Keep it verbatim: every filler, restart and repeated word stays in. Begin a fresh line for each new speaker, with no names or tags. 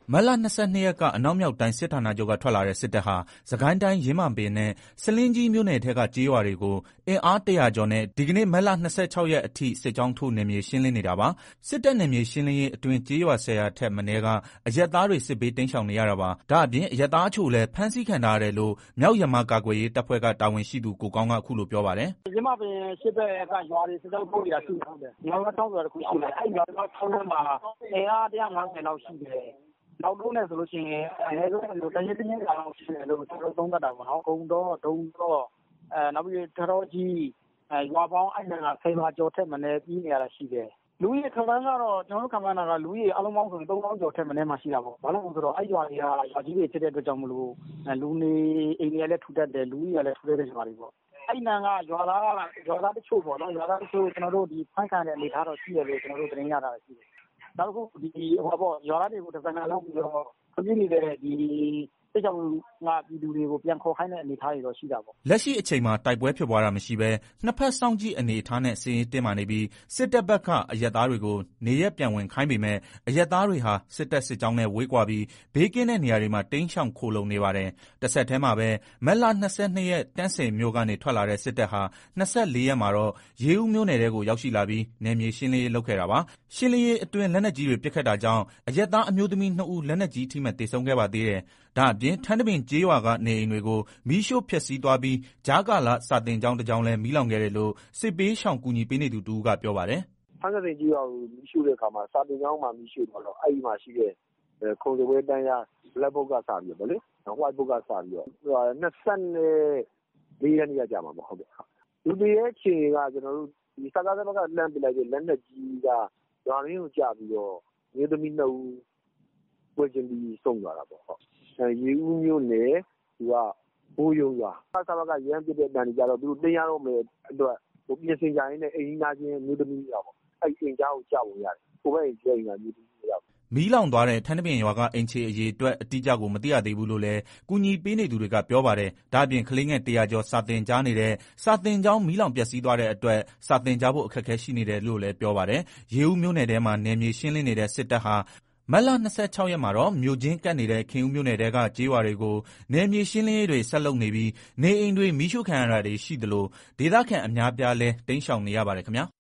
မတ်လ၂၂ရက်က အနောက်မြောက်တိုင်းစစ်ဌာနချုပ်ကထွက်လာတဲ့စစ်တပ်ဟာစစ်ကိုင်းတိုင်းယင်းမာပင်နဲ့ဆားလင်းကြီးမြို့နယ်ထဲကကျေးရွာတွေကိုအင်အားတရာကျော်နဲ့ဒီကနေ့မတ်လ၂၆ရက်အထိစစ်ကြောင်းထိုးနယ်မြေရှင်းလင်းနေတာပါ။စစ်တပ်နယ်မြေရှင်းလင်းရေးအတွင်းကျေးရွာဆယ်ရာထက်မနည်းကအရပ်သားတွေစစ်ဘေးတိမ်းရှောင်နေရတာပါ။ဒါ့အပြင်အရပ်သားအချို့လည်းဖမ်းဆီးခံထားရတယ်လို့မြောက်ယမာကာကွယ်ရေးတပ်ဖွဲ့ကတာဝန်ရှိသူကိုကောင်းကအခုလိုပြောပါတယ်
။ယင်းမာပင်စစ်ဘက်ကရွာတွေစစ်ကြောင်းထိုးနေတာရှိတယ်။ရွာတော်တော်တခုရှိတယ်။အဲ့ရွာတော်ထောင်းထဲမှာအင်အား၁၅၀လောက်ရှိတယ်။နောက်တော့နဲ့ဆိုလို့ရှိရင်အဲလိုတရင်းတင်းကောင်ရှိတယ်လို့ကျွန်တော်သုံးသပ်တာပေါ့နော်။ဂုံတော့ဒုံတော့အဲနောက်ပြီးထတော်ကြီးအဲရွာပေါင်းအဲ့ဒါကဆယ်ပါကျော်ထက်မနည်းပြီးနေရတာရှိတယ်။လူကြီးခမန်းကတော့ကျွန်တော်တို့ခမန်းတာကလူကြီးအလုံးပေါင်းဆိုရင်သုံးသောင်းကျော်ထက်မနည်းမှရှိတာပေါ့။ဘာလို့လဲဆိုတော့အဲ့ရွာတွေကရွာကြီးတွေဖြစ်တဲ့အတွက်ကြောင့်မလို့လူနေအိမ်တွေလည်းထူတတ်တယ်လူကြီးတွေလည်းထူတတ်တဲ့ရွာတွေပေါ့။အဲ့နန်ကရွာသားကရွာသားတချို့ပေါ့နော်ရွာသားတချို့ကျွန်တော်တို့ဒီဖန်ခံတဲ့အနေထားတော့ရှိတယ်လို့ကျွန်တော်တို့သတင်းရတာရှိတယ်။နောက်တစ်ခုဒီဟိုပေါ့ရွာသားတွေကိုတစ်စက္ကန့်လောက်ပြီးတော့ပြင်းနေတဲ့ဒီစစ်ကြောင်းကပြည်သူတွေကိုပြန်ခေါ်ခိုင်းတဲ့အနေအထားတွေတော့ရှိတာပေါ့
လက်ရှိအချိန်မှာတိုက်ပွဲဖြစ်ပွားတာမရှိဘဲနှစ်ဖက်စောင့်ကြည့်အနေအထားနဲ့စစ်ရေးတင်းမာနေပြီးစစ်တပ်ဘက်ကအရက်သားတွေကိုနေရက်ပြန်ဝင်ခိုင်းပေမဲ့အရက်သားတွေဟာစစ်တပ်စစ်ကြောင်းနဲ့ဝေးကွာပြီးဘေးကင်းတဲ့နေရာတွေမှာတိမ်းရှောင်ခိုလုံနေပါတယ်တစ်ဆက်တည်းမှာပဲမက်လ၂၂ရက်တန်းစင်မြို့ကနေထွက်လာတဲ့စစ်တပ်ဟာ၂၄ရက်မှာတော့ရေဦးမြို့နယ်ထဲကိုရောက်ရှိလာပြီးနယ်မြေရှင်းလင်းရေးလုပ်ခဲ့တာပါရှင်းလင်းရေးအတွင်းလက်နက်ကြီးတွေပစ်ခတ်တာကြောင့်အရက်သားအမျိုးသမီးနှစ်ဦးလက်နက်ကြီးထိမှန်သေဆုံးခဲ့ပါသေးတယ်ဒါအပြင်ထန်းတပင်ကျေးရွာကနေအိမ်တွေကိုမီးရှို့ဖျက်ဆီးသွားပြီးကြားကာလစာတင်ကျောင်းတစ်ကျောင်းလည်းမီးလောင်ခဲ့တယ်လို့စစ်ပေးရှောင်ကူညီပေးနေသူတူကပြောပါတယ်
။ထန်းတပင်ကျေးရွာကိုမီးရှို့တဲ့အခါမှာစာတင်ကျောင်းမှာမီးရှို့တော့အဲ့ဒီမှာရှိတဲ့ခုံစပွဲတန်းရ black book ကစပြီးတော့ဗောလေ white book ကစပြီးတော့၂၄ရက်နေ့ကကြာမှာပေါ့ဟုတ်ကဲ့။လူတွေရဲ့ခြေကကျွန်တော်တို့ဒီစကားစကားကလမ်းပြလိုက်တဲ့လက်နက်ကြီးကရွာရင်းကိုကြာပြီးတော့မြေသမီးနှစ်ဦးဝယ်ကျင်ပြီးဆုံးသွားတာပေါ့ဟုတ်ရေဦးမျိုးနဲ့သူကဘိုးယုံရွာဆာဘကရမ်းပြတဲ့တန်ကြီးကြတော့သူတို့တင်ရတော့မယ်အတွက်ဟိုပြင်စင်ကြရင်လည်းအိမ်သားချင်းမျိုးသမီးတွေပေါ့အဲ့အိမ်သားကိုကြောက်ဝင်ရတယ်ကိုပဲအိမ်ကျအိမ်ကမျိုးသမီးတွေရောက်
မီးလောင်သွားတဲ့ထန်းတပင်ရွာကအိမ်ချေအရေးအတွက်အတိအကျကိုမသိရသေးဘူးလို့လည်းကူညီပေးနေသူတွေကပြောပါတယ်။ဒါ့အပြင်ကလေးငယ်တရာကျော်စာတင်ကြားနေတဲ့စာတင်ကျောင်းမီးလောင်ပျက်စီးသွားတဲ့အတွက်စာတင်ကြားဖို့အခက်အခဲရှိနေတယ်လို့လည်းပြောပါတယ်။ရေဦးမြို့နယ်ထဲမှာနယ်မြေရှင်းလင်းနေတဲ့စစ်တပ်ဟာမတ်လ၂၆ရက်မှာတော့မြို့ချင်းကပ်နေတဲ့ခင်ဦးမြို့နယ်တဲကကျေးရွာတွေကိုနယ်မြေရှင်းလင်းရေးတွေဆက်လုပ်နေပြီးနေအိမ်တွေမီးရှို့ခံရတာတွေရှိသလိုဒေသခံအများပြားလဲတိမ်းရှောင်နေရပါတယ်ခင်ဗျာ